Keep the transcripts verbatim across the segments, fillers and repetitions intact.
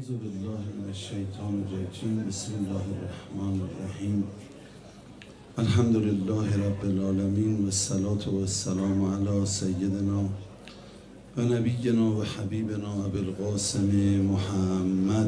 اعوذ بالله من الشیطان الرجیم. بسم الله الرحمن الرحیم. الحمد لله رب العالمین و الصلاة و السلام علی سیدنا و نبینا و حبیبنا ابی القاسم محمد.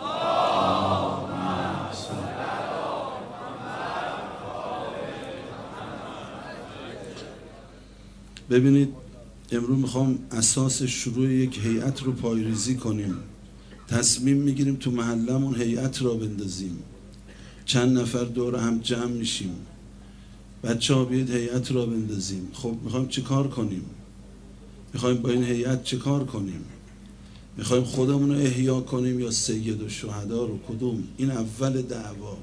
ببینید امروز میخوام اساس شروع یک هیئت رو پایریزی کنیم. تصمیم میگیریم تو محلمون هیئت را بندازیم. چند نفر دور هم جمع میشیم. بچه ها بیاید هیئت را بندازیم. خب میخوایم چه کار کنیم؟ میخوایم با این هیئت چه کار کنیم؟ میخوایم خودمون رو احیا کنیم یا سید الشهدا رو؟ کدوم؟ این اول دعوا.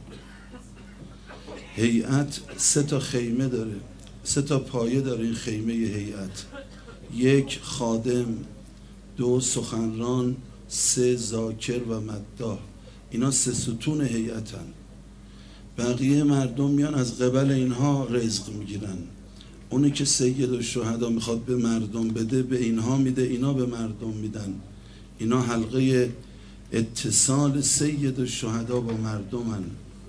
هیئت سه تا خیمه داره، سه تا پایه داره این خیمه هیئت. یک خادم، دو سخنران، سه ذاکر و مداح. اینا سه ستون هیئتن. بقیه مردم میان از قبل اینها رزق میگیرن. اونی که سید الشهدا میخواد به مردم بده به اینها میده، اینا به مردم میدن. اینا حلقه اتصال سید الشهدا با مردمن.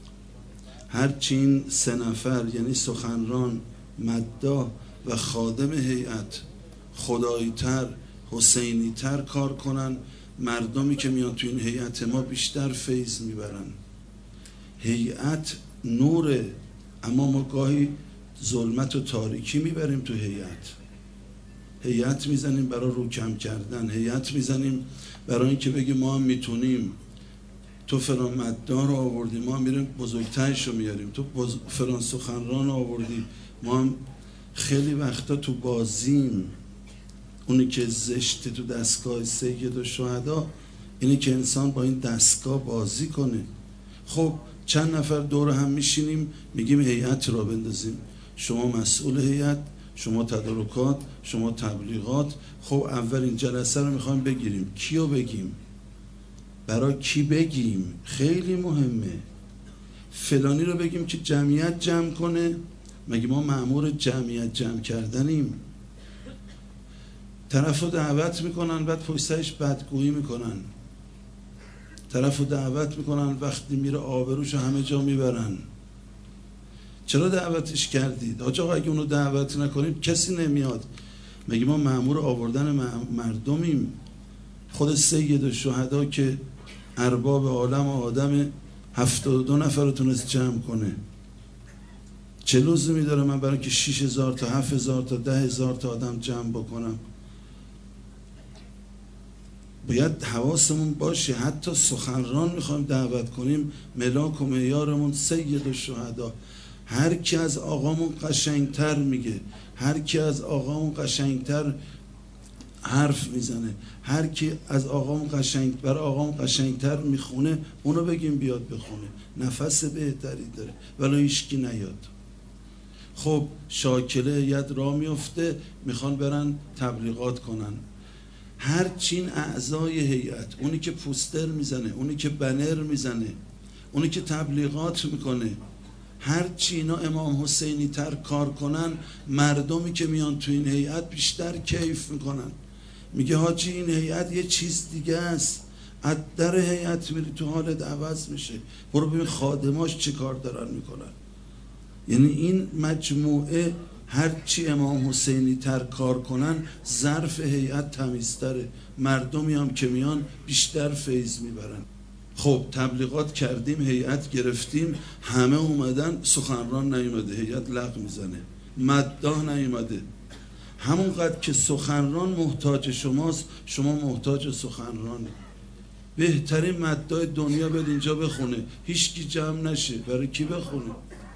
هرچی این سه نفر یعنی سخنران، مداح و خادم هیئت خدایی تر، حسینی تر کار کنن، مردمی که میان تو این هیئت ما بیشتر فیض میبرن. هیئت نوره، اما ما گاهی ظلمت و تاریکی میبریم تو هیئت. هیئت میزنیم برای رو کم کردن، هیئت میزنیم برای اینکه بگیم ما هم میتونیم. تو فلان مداح رو آوردی، ما هم میریم بزرگترش رو میاریم. تو بز... فلان سخنران رو آوردی، ما هم خیلی وقتا تو بازیم. اونی که زشته تو دستگاه سید الشهدا اینه که انسان با این دستگاه بازی کنه. خب چند نفر دور هم میشینیم میگیم هیئت را بندازیم. شما مسئول هیئت، شما تدارکات، شما تبلیغات. خب اولین جلسه رو میخوایم بگیریم. کیو بگیم؟ برای کی بگیم؟ خیلی مهمه. فلانی رو بگیم که جمعیت جمع کنه؟ مگه ما مأمور جمعیت جمع کردنیم؟ طرف رو دعوت میکنن بعد پشت سرش بدگویی میکنن. طرف رو دعوت میکنن وقتی میره آبروش همه جا میبرن. چرا دعوتش کردید؟ حاج آقا اگه اونو دعوت نکنیم کسی نمیاد. مگه ما مأمور آوردن مردمیم؟ خود سید الشهدا که ارباب عالم و آدم هفتاد و دو نفر رو تونست جمع کنه. چه لزومی داره من برای که شش هزار تا هفت هزار تا ده هزار تا آدم جمع بکنم؟ باید حواسمون باشه. حتی سخنران میخوایم دعوت کنیم، ملاک و معیارمون سید الشهدا. هر کی از آقامون قشنگتر میگه، هر کی از آقامون قشنگتر حرف میزنه، هر کی از آقامون قشنگ بر آقامون قشنگتر میخونه، اونو بگیم بیاد بخونه. نفس بهتری داره ولی هیچکی نیاد. خب شاکله ید را میفته، میخوان برن تبلیغات کنن. هر چین اعضای هیئت، اونی که پوستر میزنه، اونی که بنر میزنه، اونی که تبلیغات میکنه، هر چی اینا امام حسینی تر کار کنن، مردمی که میان تو این هیئت بیشتر کیف میکنن. میگه حاجی این هیئت یه چیز دیگه است. از در هیئت میری تو حالت عوض میشه. برو ببین خادماش چه کار دارن میکنن. یعنی این مجموعه هرچی امام حسینی تر کار کنن ظرف هیئت تمیزتره، مردمی هم که میان بیشتر فیض میبرن. خب تبلیغات کردیم، هیئت گرفتیم، همه اومدن، سخنران نیومده، هیئت لغ میزنه. مداح نیومده. همونقدر که سخنران محتاج شماست، شما محتاج سخنرانی. بهترین مداح دنیا بیاد اینجا بخونه، هیچ کی جمع نشه. برای کی بخونه؟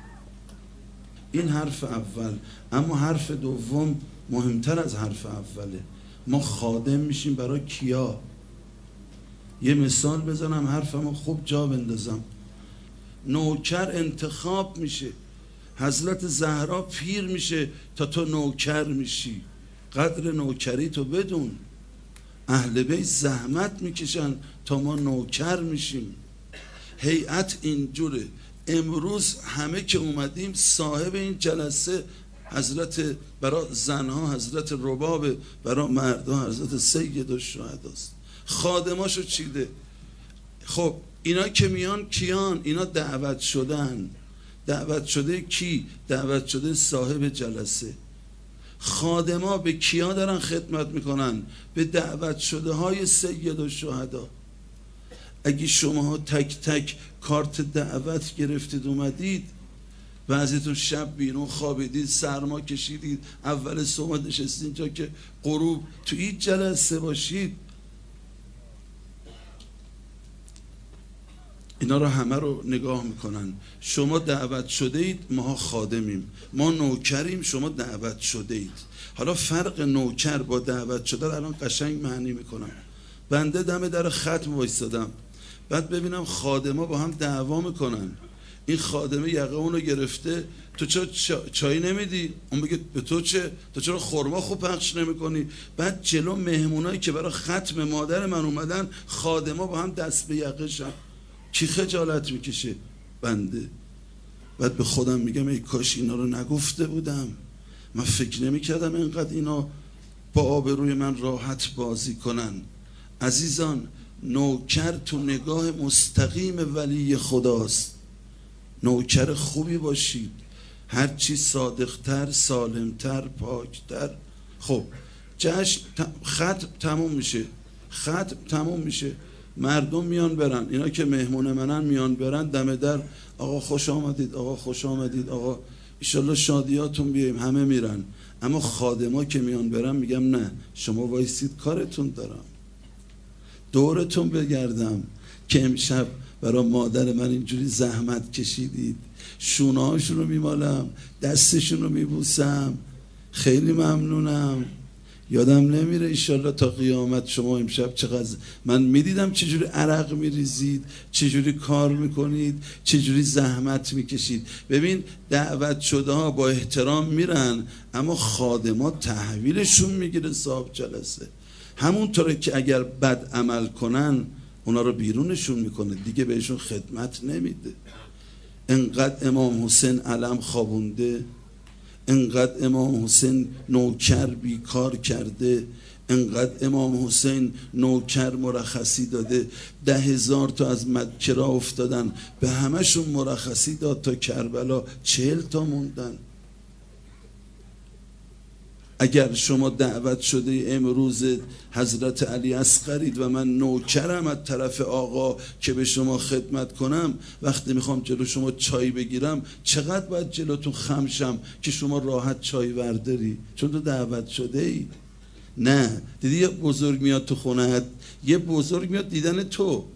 این حرف اول. اما حرف دوم مهمتر از حرف اوله. ما خادم میشیم برای کیا؟ یه مثال بزنم حرفمو خوب جا بندازم. نوکر انتخاب میشه. حضرت زهرا پیر میشه تا تو نوکر میشی. قدر نوکری تو بدون. اهل بیت زحمت میکشن تا ما نوکر میشیم. هیئت اینجوره. امروز همه که اومدیم صاحب این جلسه حضرت برای زنها حضرت رباب، برای مردها حضرت سید الشهداست. خادماشو چیده. خب اینا که میان کیان؟ اینا دعوت شدن. دعوت شده کی؟ دعوت شده صاحب جلسه. خادما به کیا دارن خدمت میکنن؟ به دعوت شده های سید الشهدا. اگه شما تک تک کارت دعوت گرفتید اومدید، بعضیتون شب بیرون خوابیدید، سرما کشیدید، اول صبح نشستید اینجا که غروب تو این جلسه باشید، اینا رو همه رو نگاه میکنن. شما دعوت شده اید، ما خادمیم، ما نوکریم، شما دعوت شده اید. حالا فرق نوکر با دعوت شده رو الان قشنگ معنی میکنم. بنده دم در ختم وایستادم، بعد ببینم خادما با هم دعوا میکنن. این خادمه یقه اونو گرفته، تو چرا چای نمیدی؟ اون بگه به تو چه؟ تو چرا خرما خوب پخش نمیکنی؟ بعد جلو مهمونایی که برای ختم مادر من اومدن، خادما با هم دست به یقه شن. کی خجالت میکشه؟ بنده. بعد به خودم میگم ای کاش اینا رو نگفته بودم، من فکر نمیکردم اینقدر اینا با آبروی من راحت بازی کنن. عزیزان، نوکر تو نگاه مستقیم ولی خداست. نوکر خوبی باشید، هرچی صادقتر، سالمتر، پاکتر. خب جشن ختم تموم میشه، ختم تموم میشه، مردم میان برن، اینا که مهمون منن میان برن دم در، آقا خوش آمدید، آقا خوش آمدید، آقا ایشالله شادیاتون بیایم، همه میرن. اما خادما که میان برن میگم نه، شما وایسید کارتون دارم، دورتون بگردم که امشب برای مادر من اینجوری زحمت کشیدید، شونه هاشون رو میمالم، دستشون رو میبوسم، خیلی ممنونم، یادم نمیره ایشالله تا قیامت شما امشب چقدر من میدیدم چجوری عرق میریزید، چجوری کار میکنید، چجوری زحمت میکشید. ببین دعوت شده ها با احترام میرن، اما خادما تحویلشون میگیره صاحب جلسه. همونطوره که اگر بد عمل کنن اونا رو بیرونشون میکنه، دیگه بهشون خدمت نمیده. انقدر امام حسین علم خوابونده، انقدر امام حسین نوکر بیکار کرده، انقدر امام حسین نوکر مرخصی داده، ده هزار تا از مکه را افتادن، به همشون مرخصی داد تا کربلا، چهل تا موندن. اگر شما دعوت شده امروز حضرت علی اصغرید و من نوکرم از طرف آقا که به شما خدمت کنم، وقتی میخوام جلو شما چای بگیرم چقدر باید جلوتون خم شم که شما راحت چای ورداری، چون تو دعوت شده ای. نه، دیدی یه بزرگ میاد تو خونهت، یه بزرگ میاد دیدن تو،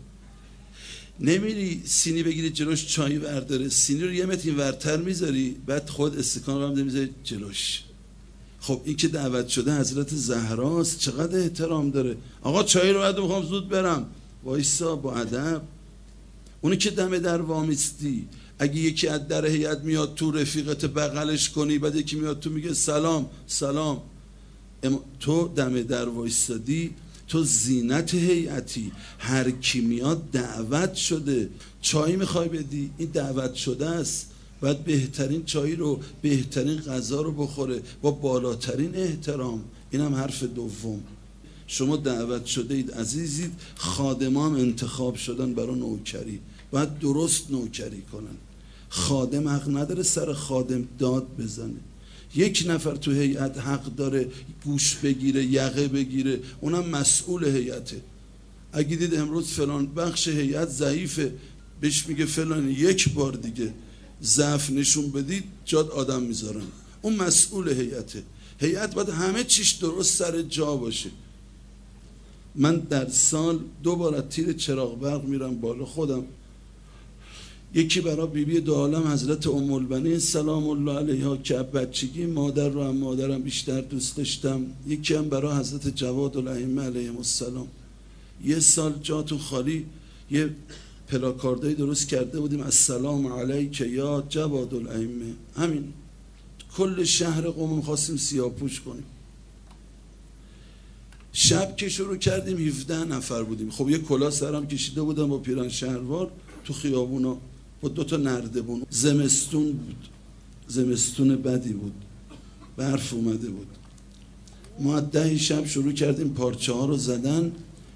نمیری سینی بگیری جلوش چای ورداره، سینی رو یه متر ورتر میذاری، بعد خود استکان رو هم میذاری جلوش. خب این که دعوت شده حضرت زهراست، چقدر احترام داره. آقا چای رو بعد میخوام زود برم، وایسا با ادب. اونی که دم در وامیستی، اگه یکی از در هیئت میاد تو رفیقت بغلش کنی، بعد یکی میاد تو میگه سلام سلام، تو دم در وایستادی، تو زینت هیئتی. هر کی میاد دعوت شده. چای میخوای بدی، این دعوت شده است، باید بهترین چای رو، بهترین غذا رو بخوره با بالاترین احترام. اینم حرف دوم. شما دعوت شده اید عزیزید، خادمان انتخاب شدن برای نوکری، باید درست نوکری کنن. خادم حق نداره سر خادم داد بزنه. یک نفر تو هیئت حق داره گوش بگیره، یقه بگیره، اونم مسئول هیئته. اگه دید امروز فلان بخش هیئت ضعیفه، بهش میگه فلان یک بار دیگه ضعف نشون بدید جاد آدم میذارن، اون مسئول هیئته. هیئت باید همه چیش درست سر جا باشه. من در سال دو بار از تیر چراغ برق میرم بالا خودم، یکی برای بیبی دو عالم حضرت ام البنین سلام الله علیها که بچگی مادر رو هم مادرم بیشتر دوست داشتم، یکی هم برای حضرت جواد الائمه علیهم السلام. یه سال جاتون خالی یه پلاکاردایی درست کرده بودیم، السلام علیک یا جواد الائمه، همین کل شهر قم می‌خواستیم سیاه‌پوش کنیم. شب که شروع کردیم هفده نفر بودیم. خب یه کلاه سرم کشیده بودم با پیرن شهروار تو خیابونا با دو تا نردبون. زمستون بود، زمستون بدی بود، برف اومده بود. ما ده شب شروع کردیم پارچه ها رو زدن.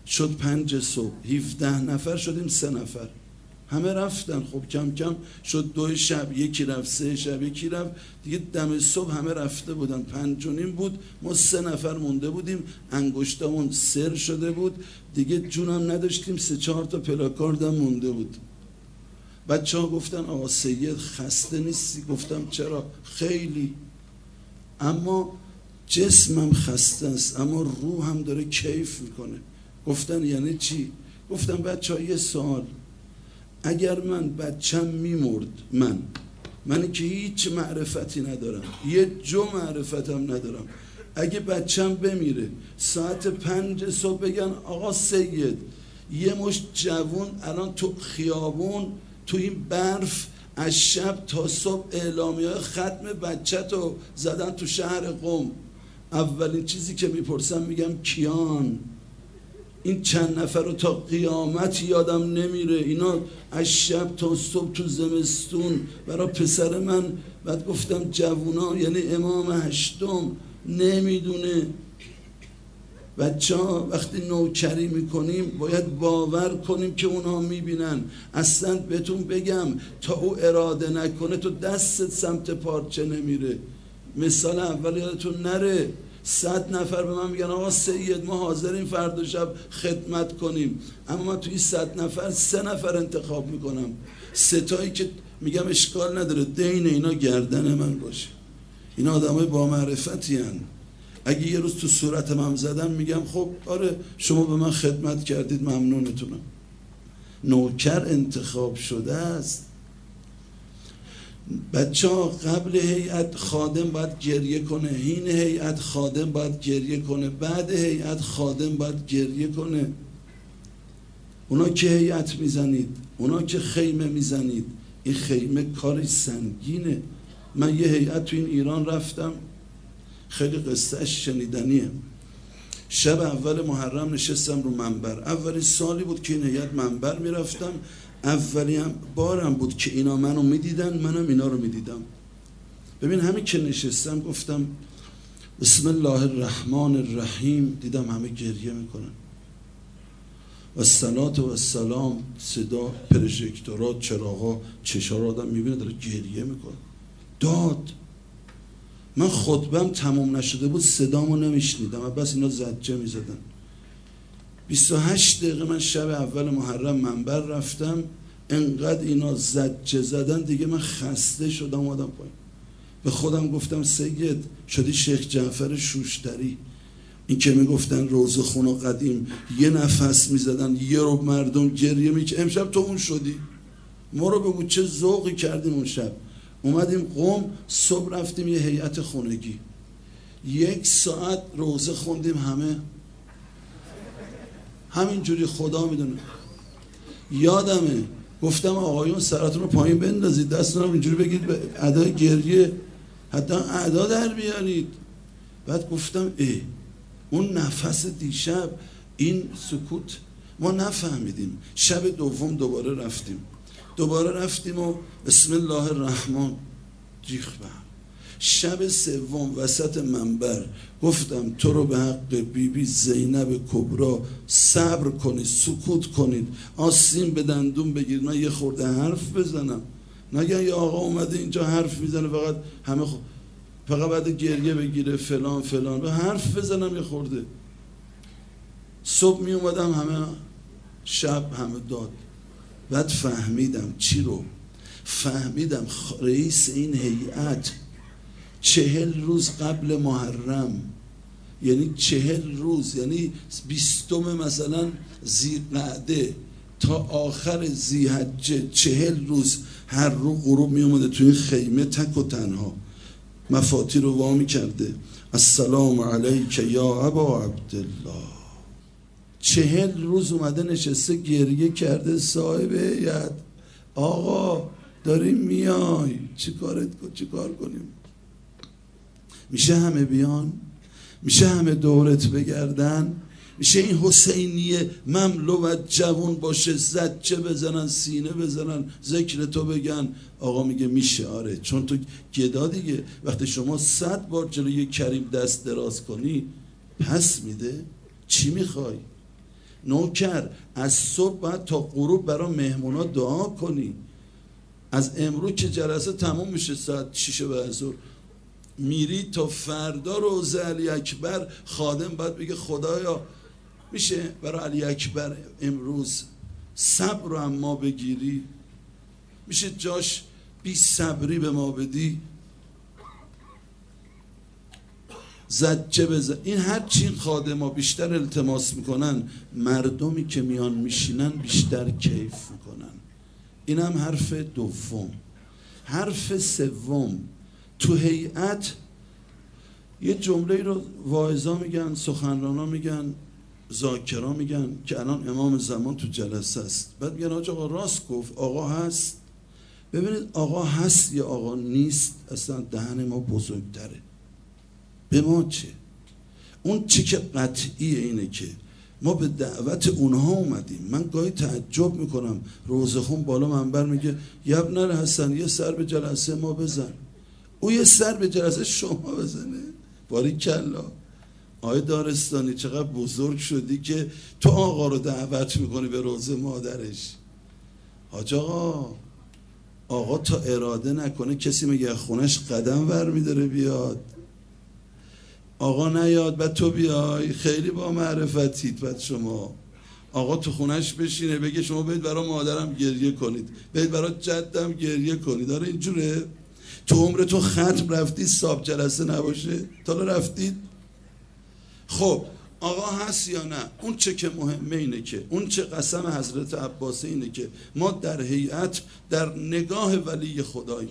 شد پنج صبح، هفده نفر شدیم سه نفر، همه رفتن. خب کم کم شد دو شب، یکی رفت، سه شب یکی رفت، دیگه دم صبح همه رفته بودن. پنج و نیم بود، ما سه نفر مونده بودیم، انگشتامون سر شده بود دیگه، جونم نداشتیم، سه چهار تا پلاکاردم مونده بود. بچه ها گفتن آقا سید خسته نیستی؟ گفتم چرا؟ خیلی، اما جسمم خسته است اما روحم داره کیف میکنه. گفتن یعنی چی؟ گفتم بچه ها یه سوال، اگر من بچم میمرد، من منی که هیچ معرفتی ندارم، یه جو معرفتم ندارم، اگه بچم بمیره ساعت پنج صبح بگن آقا سید یه مشت جوون الان تو خیابون تو این برف از شب تا صبح اعلامیه ختم بچه‌تو زدن تو شهر قم، اولین چیزی که میپرسم میگم کیان؟ این چند نفر رو تا قیامت یادم نمیره، اینا از شب تا صبح تو زمستون برای پسر من. بعد گفتم جوونا یعنی امام هشتم نمیدونه. بچه ها وقتی نوکری میکنیم باید باور کنیم که اونها میبینن. اصلا بهتون بگم تا او اراده نکنه تو دستت سمت پارچه نمیره. مثال اول یادتون نره، صد نفر به من میگن آقا سید ما حاضریم فردا شب خدمت کنیم، اما من توی صد نفر سه نفر انتخاب میکنم، سه تایی که میگم اشکال نداره دین اینا گردن من باشه، اینا آدمای با معرفتی هن. اگه یه روز تو صورتم هم زدم میگم خب آره شما به من خدمت کردید ممنونتونم. نوکر انتخاب شده است. بچه ها قبل هیئت خادم باید گریه کنه، هین هیئت خادم باید گریه کنه، بعد هیئت خادم باید گریه کنه. اونا که هیئت میزنید، اونا که خیمه میزنید، این خیمه کاری سنگینه. من یه هیئت تو این ایران رفتم، خیلی قصهش شنیدنیه. شب اول محرم نشستم رو منبر، اولین سالی بود که این هیئت منبر میرفتم، اولین بارم بود که اینا منو میدیدن منم اینا رو میدیدم. ببین همین که نشستم گفتم بسم الله الرحمن الرحیم، دیدم همه گریه میکنن و الصلاة و السلام، صدا پروژکتورات چراغا چشا رو آدم میبینه داره گریه میکنه. داد من خطبم تمام نشده بود صدامو نمیشنیدم و بس اینا زجه میزدن. بیست و هشت دقیقه من شب اول محرم منبر رفتم، انقدر اینا زجه زدن دیگه من خسته شدم اومدم پایین. به خودم گفتم سید شدی شیخ جعفر شوشتری. این که میگفتن روضه خون و قدیم یه نفس میزدن یه رو مردم گریه میکرد، امشب تو اون شدی. ما رو بگو چه ذوقی کردیم اون شب. اومدیم قم، صبح رفتیم یه هیئت خونگی، یک ساعت روضه خوندیم، همه همینجوری خدا میدونه. یادمه گفتم آقایون سراتون رو پایین بندازید، دستتون رو اینجوری بگید به ادای گریه، حتی ادا در بیارید. بعد گفتم ای اون نفس دیشب، این سکوت ما نفهمیدیم. شب دوم دوباره رفتیم دوباره رفتیم و بسم الله الرحمن جیخ بر. شب سوم وسط منبر گفتم تو رو به حق بی بی زینب کبرا صبر کنید، سکوت کنید، آسین به دندون بگیرید، من یه خورده حرف بزنم، نگن یه آقا اومده اینجا حرف میزنه فقط همه خود فقط بعد گریه بگیره فلان فلان، به حرف بزنم یه خورده. صبح می اومدم همه شب همه داد. بعد فهمیدم چی رو؟ فهمیدم رئیس این هیئت چهل روز قبل محرم، یعنی چهل روز، یعنی بیستم مثلا ذی‌قعده تا آخر ذی‌حجه چهل روز هر رو غروب می اومده توی این خیمه تک و تنها، مفاتیح رو وامی کرده السلام علیک یا ابا عبدالله. چهل روز اومده نشسته گریه کرده. صاحب هیئت آقا داریم میای چی کارت چی کار کنیم؟ میشه همه بیان؟ میشه همه دورت بگردن؟ میشه این حسینیه مملوت جوان باشه، زجه بزنن، سینه بزنن، ذکر تو بگن؟ آقا میگه میشه. آره چون تو گدا دیگه، وقتی شما صد بار جلوی کریم دست دراز کنی پس میده. چی میخوای؟ نوکر از صبح باید تا غروب برای مهمونا دعا کنی. از امروز که جلسه تموم میشه ساعت شیش بعد ظهر، میری تا فردا روزه علی اکبر، خادم باید بگه خدایا میشه برای علی اکبر امروز صبر رو هم ما بگیری، میشه جاش بی صبری به ما بدی، زجه بزن. این هر چی خادم ها بیشتر التماس میکنن، مردمی که میان میشینن بیشتر کیف میکنن. این هم حرف دوم. حرف سوم، تو هیئت یه جمله رو واعظا میگن، سخنرانا میگن، ذاکرا میگن که الان امام زمان تو جلسه است، بعد میگن آقا آقا راست گفت، آقا هست. ببینید آقا هست یا آقا نیست اصلا دهن ما بزرگتره. به ما چه؟ اون چی که قطعیه اینه که ما به دعوت اونها اومدیم. من گاهی تعجب میکنم، روزخون بالا منبر میگه یبنر حسن یه سر به جلسه ما بزن. او یه سر به جلسه شما بزنه؟ باریکلا. آقای دارستانی چقدر بزرگ شدی که تو آقا رو دعوت میکنی به روزه مادرش. حاج آقا، آقا تا اراده نکنه کسی میگه خونش قدم ور میداره بیاد. آقا نیاد بعد تو بیای، خیلی با معرفتید. بعد شما آقا تو خونش بشینه بگه شما برید برای مادرم گریه کنید، برید برای جدم گریه کنید. داره اینجوره؟ تو عمرتون ختم رفتید صاحب جلسه نباشه؟ تا رفتید؟ خب آقا هست یا نه؟ اون چه که مهمه اینه که اون چه قسم حضرت عباس اینه که ما در هیئت در نگاه ولی خداییم.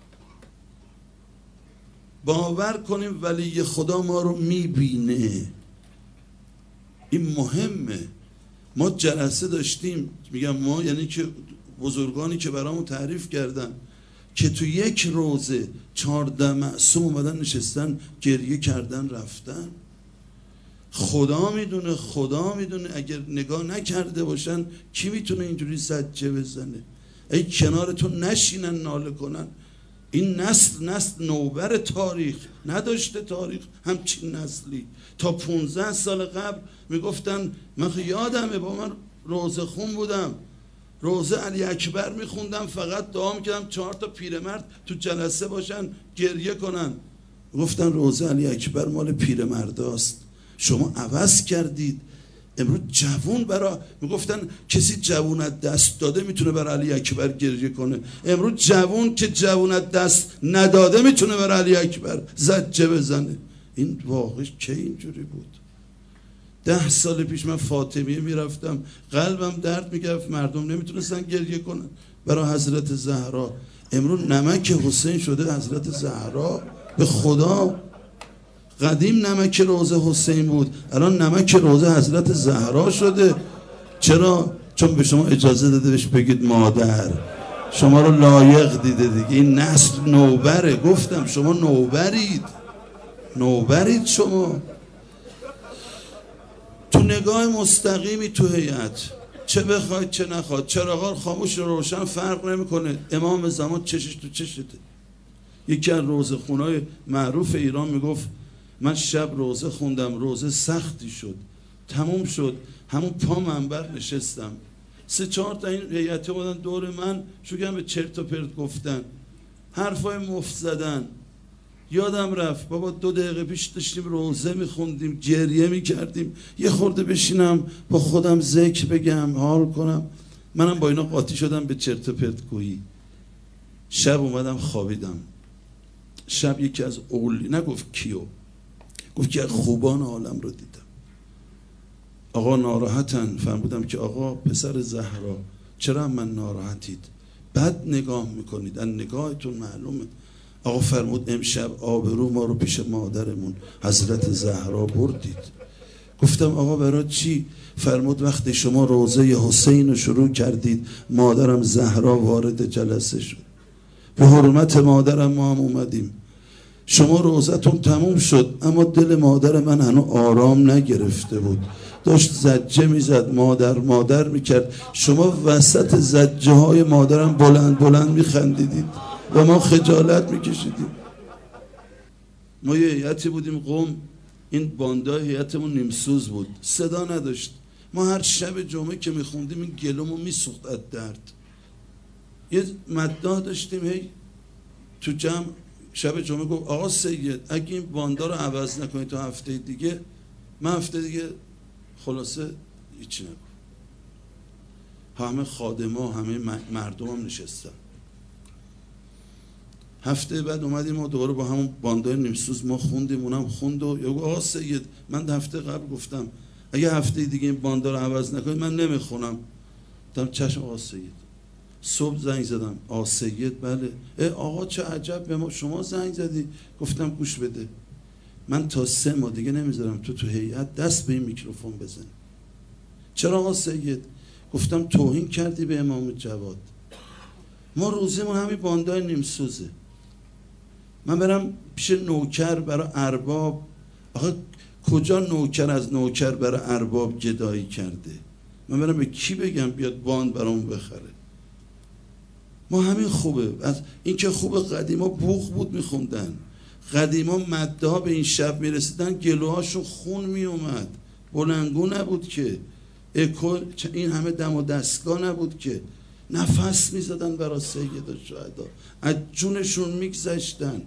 باور کنیم ولی خدا ما رو میبینه. این مهمه. ما جلسه داشتیم، میگم ما یعنی که بزرگانی که برامون تعریف کردن که تو یک روزه چهارده معصوم اومدن نشستن گریه کردن رفتن. خدا میدونه، خدا میدونه اگر نگاه نکرده باشن کی میتونه اینجوری زجه بزنه؟ ای کنارتون نشینن ناله کنن. این نسل نسل نوبر تاریخ، نداشته تاریخ همچین نسلی. تا پونزده سال قبل میگفتن، من یادمه با من روزه خون بودم، روزه علی اکبر میخوندم، فقط دعا میکردم چهار تا پیرمرد تو جلسه باشن گریه کنن. گفتن روزه علی اکبر مال پیرمرداست. شما عوض کردید. امروز جوون برا میگفتن کسی جوونت دست داده میتونه برای علی اکبر گریه کنه. امروز جوون که جوونت دست نداده میتونه برای علی اکبر زجه بزنه. این واقعا کی اینجوری بود؟ ده سال پیش من فاطمیه میرفتم، قلبم درد میگرفت، مردم نمیتونستن گریه کنن برای حضرت زهرا. امروز نمک حسین شده حضرت زهرا. به خدا قدیم نمک روزه حسین بود، الان نمک روزه حضرت زهرا شده. چرا؟ چون به شما اجازه داده بهش بگید مادر، شما رو لایق دیده دیگه. این نسل نوبره. گفتم شما نوبرید، نوبرید شما. تو نگاه مستقیمی تو هیئت، چه بخواید چه نخواید، چراغا خاموش روشن فرق نمیکنه. امام زمان چشش تو چشته. یکی از روزه خونای معروف ایران میگفت من شب روزه خوندم، روزه سختی شد، تموم شد، همون پا منبر نشستم، سه چهار تا این هیئت بودن دور من، شروع به چرت و پرت گفتن، حرفای مفت زدن. یادم رفت بابا دو دقیقه پیش داشتیم روزه میخوندیم، گریه میکردیم، یه خورده بشینم با خودم ذکر بگم، حال کنم. منم با اینا قاطی شدم به چرت و پرت گویی. شب اومدم خوابیدم. شب یکی از اولی، نگفت کیو، گفت که خوبان عالم رو دیدم. آقا ناراحتن. فرمودم که آقا پسر زهرا چرا من ناراحتید؟ بد نگاه میکنید، از نگاهتون معلومه. آقا فرمود امشب آبرو ما رو پیش مادرمون حضرت زهرا بردید. گفتم آقا برای چی؟ فرمود وقتی شما روزه حسین رو شروع کردید مادرم زهرا وارد جلسه شد، به حرمت مادرم ما هم اومدیم. شما روزتون تموم شد اما دل مادر من هنوز آرام نگرفته بود، داشت زجه میزد، مادر مادر میکرد. شما وسط زجه های مادرم بلند بلند میخندیدید و ما خجالت میکشیدیم. ما یه هیئتی بودیم قم، این باندای هیئتمون نیمسوز بود، صدا نداشت. ما هر شب جمعه که میخوندیم این گلومو میسوخت از درد. یه مداح داشتیم هی تو جمع شب جمعه گفت آقا سید اگه این باندا رو عوض نکنید تا هفته دیگه، من هفته دیگه خلاصه هیچی نگو. همه خادما همه مردم هم نشستن. هفته بعد اومدیم ما دوباره با همون باندای نیمسوز ما خوندیم، اونم خوند و یا آقا سید من هفته قبل گفتم اگه هفته دیگه این باندا رو عوض نکنید من نمیخونم. گفتم چشم آقا سید. صبح زنگ زدم آقا سید بله. اه آقا چه عجب به ما شما زنگ زدی. گفتم گوش بده من تا سه ماه دیگه نمیذارم تو تو هیئت دست به این میکروفون بزنی. چرا آقا سید؟ گفتم توهین کردی به امام جواد. ما روزیمون همین باندای نیمسوزه. من برم پیش نوکر برای ارباب، آخه کجا نوکر از نوکر برای ارباب گدایی کرده؟ من برم به کی بگم بیاد باند برام بخره؟ ما همین خوبه. از این که خوبه قدیما بوق بود میخوندن، قدیما مدها به این شب میرسیدن گلوهاشون خون میومد، بلنگو نبود که اکو، این همه دم و دستگاه نبود که، نفس میزدن برای سید الشهدا، از جونشون میگذشتن،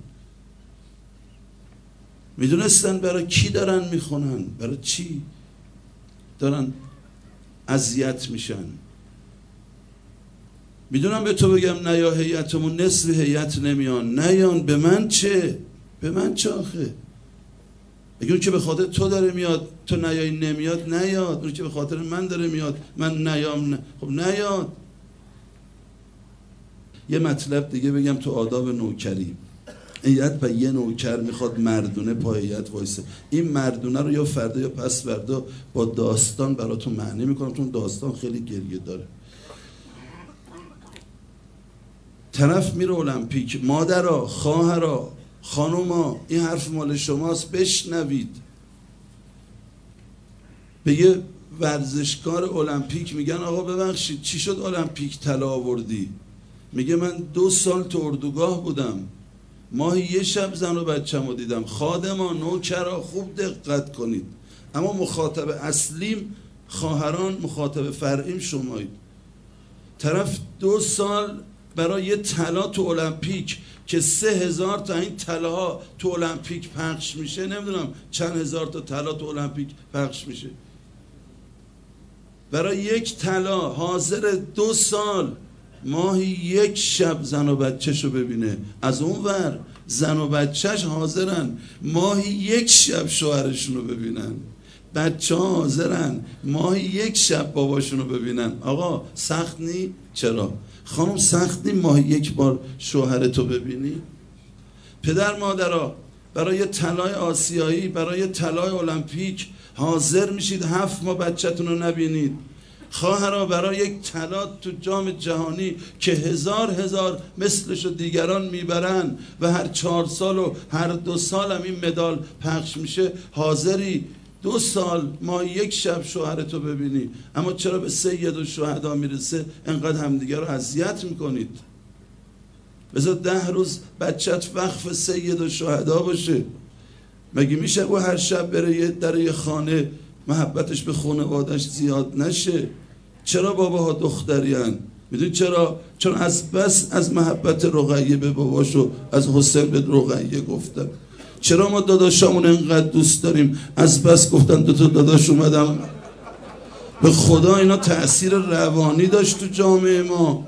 میدونستن برای کی دارن میخونن، برای چی دارن اذیت میشن. میدونم به تو بگم نیا هیئتمون نصف هیئت نمیان، نیان به من چه؟ به من چه آخه؟ اگه اون که به خاطر تو داره میاد تو نیایی نمیاد نیاد، اون که به خاطر من داره میاد من نیام نه. خب نیاد. یه مطلب دیگه بگم تو آداب نوکری. هیئت و یه نوکر میخواد مردونه پای هیئت وایسه. این مردونه رو یا فردا یا پس فردا با داستان براتون معنی میکنم، چون داستان خیلی گریه داره. طرف میره المپیک، مادرها، خواهرها، خانوما، این حرف مال شماست بشنوید. به یه ورزشکار المپیک میگن آقا ببخشید چی شد المپیک طلا آوردی؟ میگه من دو سال تو اردوگاه بودم، ماهی یه شب زن و بچه‌مو دیدم. خادما، نوکرا خوب دقت کنید، اما مخاطب اصلیم خواهران، مخاطب فرعیم شمایید. طرف دو سال برای یه طلا تو المپیک که سه هزار تا این طلاها تو المپیک پخش میشه، نمیدونم چند هزار تا طلا تو المپیک پخش میشه، برای یک طلا حاضر دو سال ماهی یک شب زن و بچه‌شو ببینه. از اون ور زن و بچه‌ش حاضرن ماهی یک شب شوهرشون رو ببینن، بچه ها حاضرن ماهی یک شب باباشون رو ببینن. آقا سخت نی؟ چرا؟ خانم سخت نی ماهی یک بار شوهرتو ببینی؟ پدر مادرها برای طلای آسیایی، برای طلای المپیک حاضر میشید هفت ماه بچه‌تون رو نبینید. خواهرها برای یک طلا تو جام جهانی که هزار هزار مثلش دیگران میبرن و هر چهار سال و هر دو سال هم این مدال پخش میشه، حاضری دو سال ما یک شب شوهرتو ببینی. اما چرا به سید الشهدا میرسه انقدر همدیگه رو اذیت میکنید؟ بذار ده روز بچت وقف سید الشهدا باشه. مگه میشه او هر شب بره یه در یه خانه محبتش به خانواده‌اش زیاد نشه؟ چرا باباها دخترین؟ میدونی چرا؟ چون از بس از محبت رقیه به باباشو از حسین به رقیه گفتن. چرا ما داداشامون انقدر دوست داریم؟ از بس گفتن دو تا داداش اومدم. به خدا اینا تأثیر روانی داشت تو جامعه ما.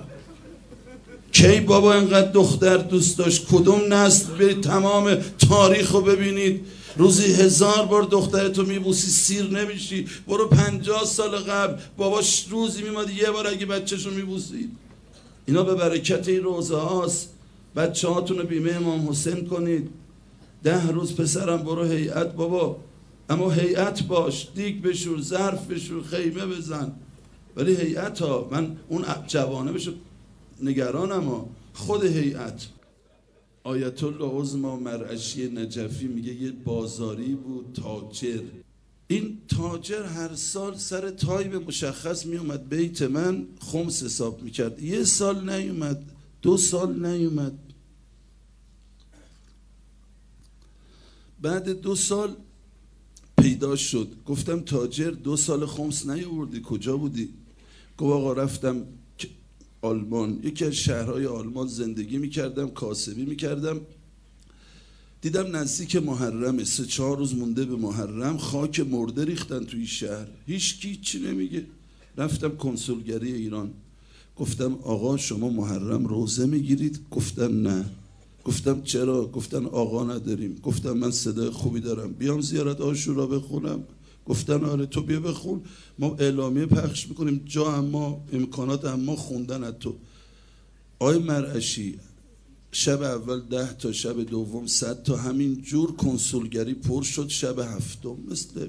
کی بابا انقدر دختر دوست داشت؟ کدوم نسل؟ برید تمام تاریخ رو ببینید، روزی هزار بار دخترتو میبوسی سیر نمیشی. برو پنجاه سال قبل باباش روزی میماد یه بار اگه بچهشو میبوسید. اینا به برکت این روزه هاست. بچه هاتون رو بیمه امام حسین کنید. ده روز پسرم برو هیئت بابا، اما هیئت باش، دیگ بشور، ظرف بشور، خیمه بزن، ولی هیئت ها. من اون جوانه بشو نگرانم ها. خود هیئت. آیت الله عظما مرعشی نجفی میگه یه بازاری بود تاجر. این تاجر هر سال سر تایم مشخص میومد بیت من خمس حساب میکرد. یه سال نیومد، دو سال نیومد، بعد دو سال پیدا شد. گفتم تاجر دو سال خمس نیاوردی، کجا بودی؟ گفت آقا رفتم آلمان، یکی از شهرهای آلمان زندگی میکردم، کاسبی میکردم. دیدم نزدیک محرمه، سه چهار روز مونده به محرم، خاک مرده ریختن توی شهر، هیچ کی چی نمیگه. رفتم کنسولگری ایران، گفتم آقا شما محرم روزه میگیرید؟ گفتن نه. گفتم چرا؟ گفتن آقا نداریم. گفتم من صدای خوبی دارم، بیام زیارت عاشورا بخونم؟ گفتن آره تو بیا بخون، ما اعلامیه پخش میکنیم، جا اما امکانات اما خوندن از تو. آقای مرعشی شب اول ده تا، شب دوم صد تا، همین جور کنسولگری پر شد. شب هفتم مثل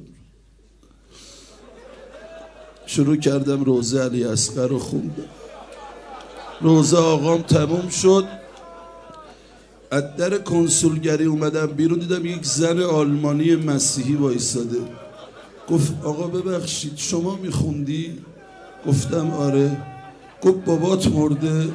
شروع کردم روزه علی اصغر رو خوندم. روزه آقام تموم شد، از در کنسولگری اومدم بیرون، دیدم یک زن آلمانی مسیحی وایساده. گفت آقا ببخشید شما میخوندی؟ گفتم آره. گفت بابات مرده؟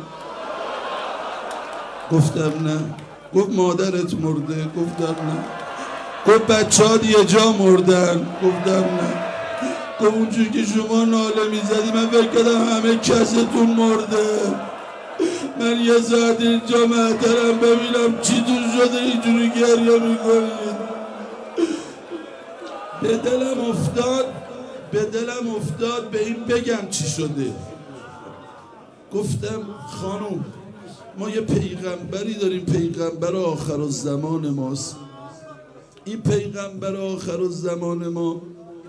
گفتم نه. گفت مادرت مرده؟ گفتم نه. گفت بچه ها یه جا مردن؟ گفتم نه. گفت اونجوری که شما ناله میزدی من فکر کردم همه کستون مرده. من یه ساعت اینجا محترم ببینم چی تو شده اینجوری گریه میکنید. به دلم افتاد به دلم افتاد به این بگم چی شده. گفتم خانم ما یه پیغمبری داریم، پیغمبر آخر الزمان ماست. این پیغمبر آخر الزمان ما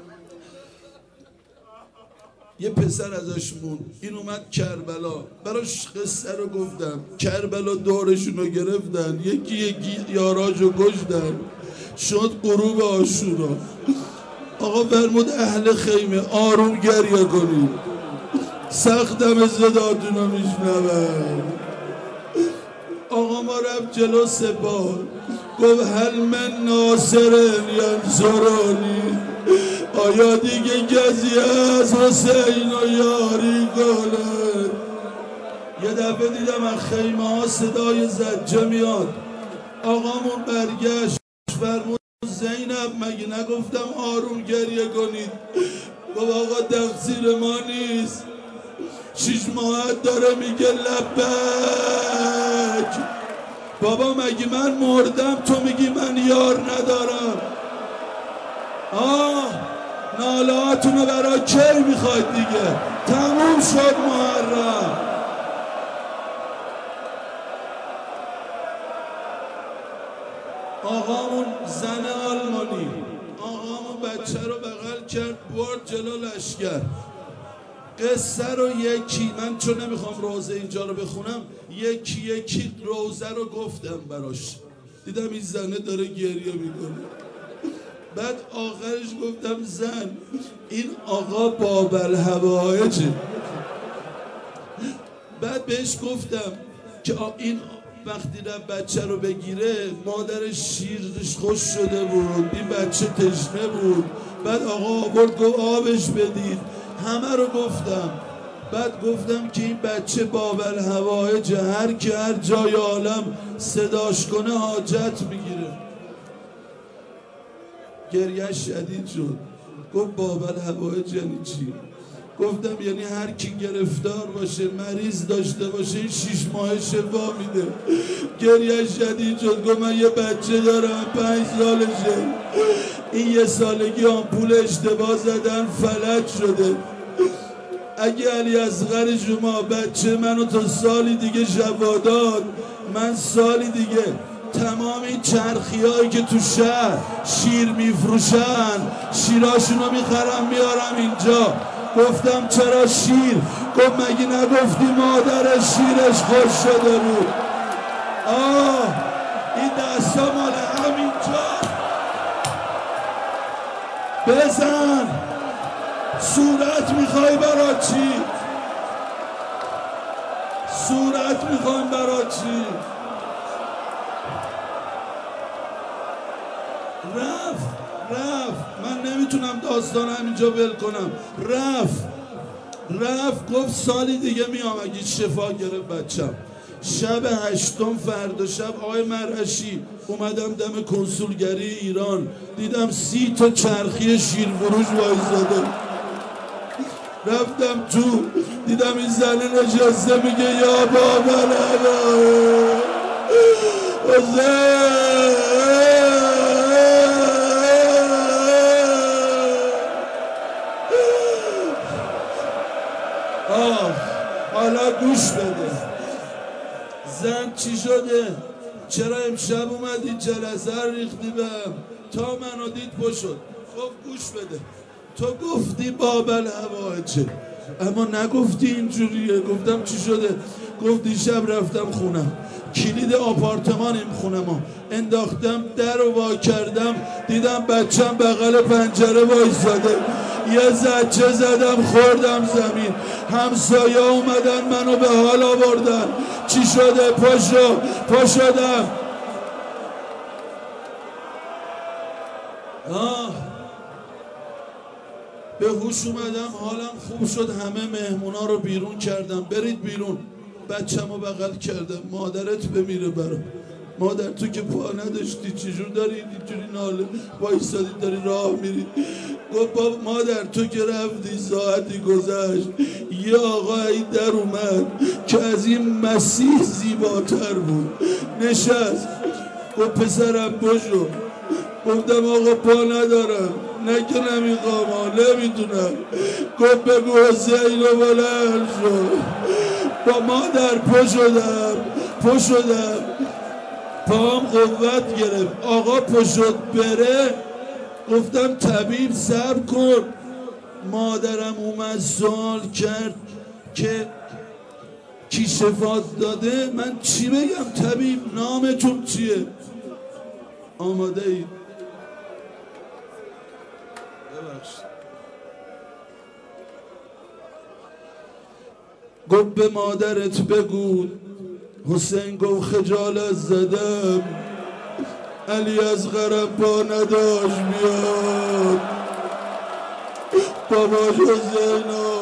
یه پسر ازش موند، این اومد کربلا، براش قصه رو گفتم. کربلا دورشون رو گرفتن، یکی یکی یاراجو کشتن، شد غروب عاشورا. آقا فرمود اهل خیمه آروم گریه کنید، سختم صداتون رو میشنون. آقا ما رفت جلو سپاه، گفت هل من ناصر ینصرانی، آیا دیگه کسی از حسین و یاری کنه؟ یه دفعه دیدم از خیمه ها صدای زجه میاد. آقامون برگشت فرمود زینب مگه نگفتم آروم گریه کنید؟ گفت آقا تقصیر ما نیست، شیش ماهت داره میگه لبک. بابا مگه من مردم تو میگی من یار ندارم؟ آه نالهاتونو برای کی میخواید دیگه؟ تموم شد محرم. آقامون زن آلمانی، آقامون بچه رو بغل کرد برد جلو لشگر. قصه رو یکی، من چون نمیخوام روزه اینجا رو بخونم، یکی یکی روزه رو گفتم براش. دیدم این زنه داره گریه میکنه. بعد آخرش گفتم زن این آقا باب‌الهوایجه. بعد بهش گفتم که این وقتی رفت بچه رو بگیره مادرش شیرش خوش شده بود، این بچه تشنه بود. بعد آقا آورد گفت آبش بدید، همه رو گفتم. بعد گفتم که این بچه باب‌الهوایجه، هر که هر جای عالم صداش کنه حاجت میگیره. گریه شدید شد. گفت باب‌الهوایج یعنی چی؟ گفتم یعنی هر کی گرفتار باشه، مریض داشته باشه، این شیش ماه شفا میده. گریه شدید شد. گفت من یه بچه دارم پنج سالشه، این یه سالگی آمپول اشتباه زدن فلج شده. اگه علی اصغر شما بچه منو تا سالی دیگه شفا داد، من سالی دیگه تمام این چرخی هایی که تو شهر شیر میفروشن شیراشونو میخرم میارم اینجا. گفتم چرا شیر؟ گفت مگه نگفتی مادر شیرش خوش شده بود؟ آه این دستا مال همینجا. بزن صورت میخوای برا چی؟ صورت میخوایم برا چی؟ رفت رفت من نمیتونم داستان همینجا ول کنم. رفت رفت گفت سالی دیگه میام اگه شفا گرفت بچم. شب هشتم فردا شب آقای مرعشی اومدم دم کنسولگری ایران، دیدم سی تا چرخی شیرفروش وایزاده، رفتم تو دیدم این زنه نشسته میگه یا بابا الهی آه حالا گوش بده زن چی شده؟ چرا امشب اومدی جلسه ریختی بهم؟ تا منو دید پا شد. خب گوش بده، تو گفتی بابل هواجه اما نگفتی اینجوریه. گفتم چی شده؟ گفتی شب رفتم خونم، کلید آپارتمان این خونه ما انداختم، در رو وا کردم دیدم بچم بغل پنجره وایساده، یه زجه زدم خوردم زمین، همسایه اومدن منو به حال آوردن. چی شده؟ پاشو پا شدم. آه به هوش اومدم، حالم خوب شد، همه مهمونا رو بیرون کردم، برید بیرون. بچم رو بغل کردم، مادرت بمیره برام. مادر تو که پا نداشتی چجور داری اینجوری ناله وایسادی داری راه میری؟ گفت بابا مادر تو که رفتی ساعتی گذشت یه آقایی در اومد که از این مسیح زیباتر بود، نشست گفت پسرم بشو. گفتم آقا پا ندارم، نه که نمیخوام نمیدونم. گفت بگو حسین رو بلند شو. با مادر پا شدم پا شدم پاهم قوت گرفت. آقا پا شد بره، گفتم طبیب صبر کن. مادرم اومد سوال کرد که کی شفات داده؟ من چی بگم طبیب؟ نامتون چیه؟ آماده اید؟ ببخشید. گفت به مادرت بگو. حسین گفت خجالت زدم، علی اصغرم پا نداشت بیاد. باباش حسینا